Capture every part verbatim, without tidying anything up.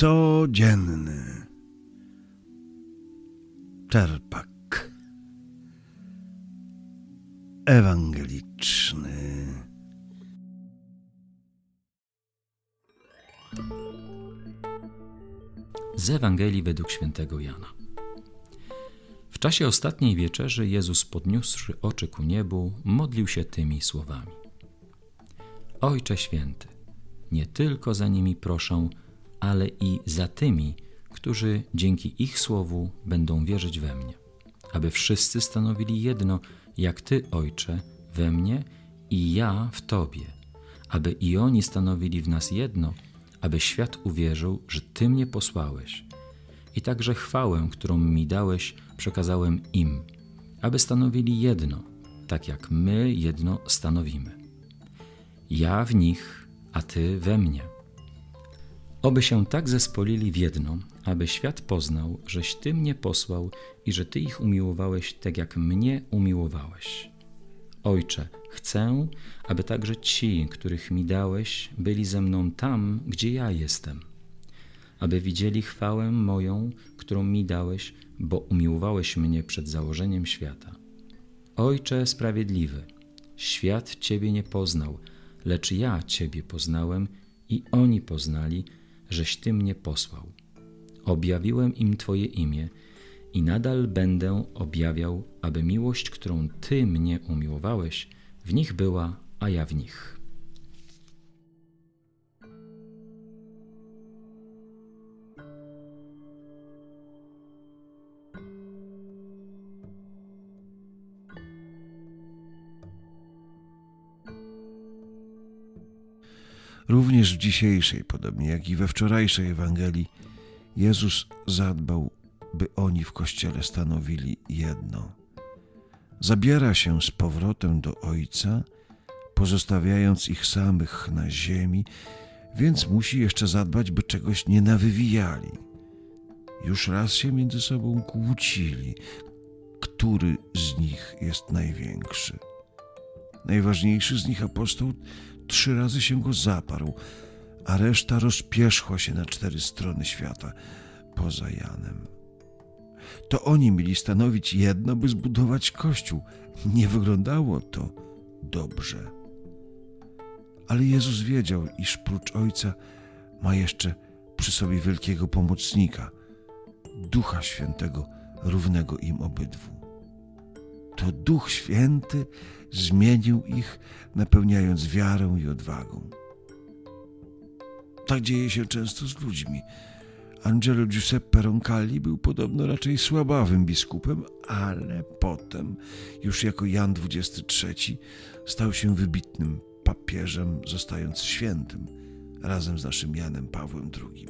Codzienny czerpak ewangeliczny. Z Ewangelii według świętego Jana. W czasie ostatniej wieczerzy Jezus, podniósłszy oczy ku niebu, modlił się tymi słowami: Ojcze Święty, nie tylko za nimi proszę, ale i za tymi, którzy dzięki ich słowu będą wierzyć we mnie, aby wszyscy stanowili jedno, jak Ty, Ojcze, we mnie i ja w Tobie, aby i oni stanowili w nas jedno, aby świat uwierzył, że Ty mnie posłałeś. I także chwałę, którą mi dałeś, przekazałem im, aby stanowili jedno, tak jak my jedno stanowimy. Ja w nich, a Ty we mnie. Oby się tak zespolili w jedno, aby świat poznał, żeś Ty mnie posłał i że Ty ich umiłowałeś tak, jak mnie umiłowałeś. Ojcze, chcę, aby także ci, których mi dałeś, byli ze mną tam, gdzie ja jestem, aby widzieli chwałę moją, którą mi dałeś, bo umiłowałeś mnie przed założeniem świata. Ojcze sprawiedliwy, świat Ciebie nie poznał, lecz ja Ciebie poznałem i oni poznali, żeś Ty mnie posłał. Objawiłem im Twoje imię i nadal będę objawiał, aby miłość, którą Ty mnie umiłowałeś, w nich była, a ja w nich. Również w dzisiejszej, podobnie jak i we wczorajszej Ewangelii, Jezus zadbał, by oni w Kościele stanowili jedno. Zabiera się z powrotem do Ojca, pozostawiając ich samych na ziemi, więc musi jeszcze zadbać, by czegoś nie nawywijali. Już raz się między sobą kłócili, który z nich jest największy. Najważniejszy z nich apostoł trzy razy się go zaparł, a reszta rozpierzchła się na cztery strony świata, poza Janem. To oni mieli stanowić jedno, by zbudować Kościół. Nie wyglądało to dobrze. Ale Jezus wiedział, iż prócz Ojca ma jeszcze przy sobie wielkiego pomocnika, Ducha Świętego, równego im obydwu. To Duch Święty zmienił ich, napełniając wiarą i odwagą. Tak dzieje się często z ludźmi. Angelo Giuseppe Roncalli był podobno raczej słabawym biskupem, ale potem, już jako Jan dwudziesty trzeci, stał się wybitnym papieżem, zostając świętym razem z naszym Janem Pawłem drugim.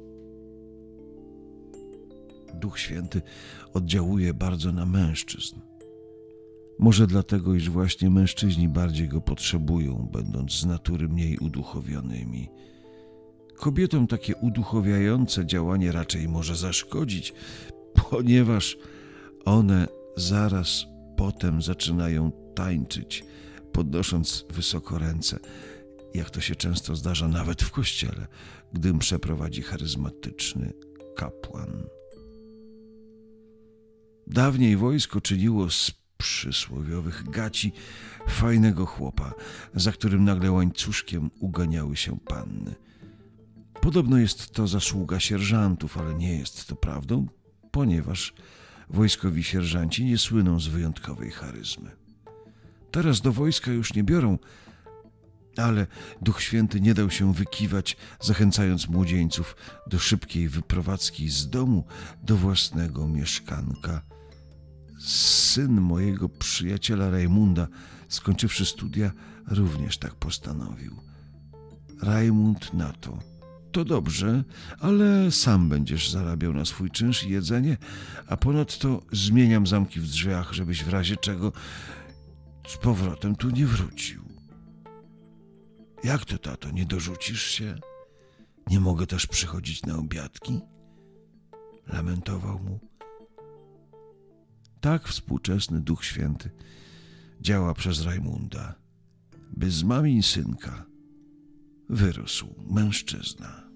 Duch Święty oddziałuje bardzo na mężczyzn. Może dlatego, iż właśnie mężczyźni bardziej go potrzebują, będąc z natury mniej uduchowionymi. Kobietom takie uduchowiające działanie raczej może zaszkodzić, ponieważ one zaraz potem zaczynają tańczyć, podnosząc wysoko ręce, jak to się często zdarza nawet w kościele, gdy mszę prowadzi charyzmatyczny kapłan. Dawniej wojsko czyniło z przysłowiowych gaci fajnego chłopa, za którym nagle łańcuszkiem uganiały się panny. Podobno jest to zasługa sierżantów, ale nie jest to prawdą, ponieważ wojskowi sierżanci nie słyną z wyjątkowej charyzmy. Teraz do wojska już nie biorą, ale Duch Święty nie dał się wykiwać, zachęcając młodzieńców do szybkiej wyprowadzki z domu do własnego mieszkanka. Syn mojego przyjaciela Rajmunda, skończywszy studia, również tak postanowił. Rajmund na to: to dobrze, ale sam będziesz zarabiał na swój czynsz i jedzenie, a ponadto zmieniam zamki w drzwiach, żebyś w razie czego z powrotem tu nie wrócił. Jak to, tato, nie dorzucisz się? Nie mogę też przychodzić na obiadki? Lamentował mu. Tak współczesny Duch Święty działa przez Rajmunda, by z mamiń synka wyrósł mężczyzna.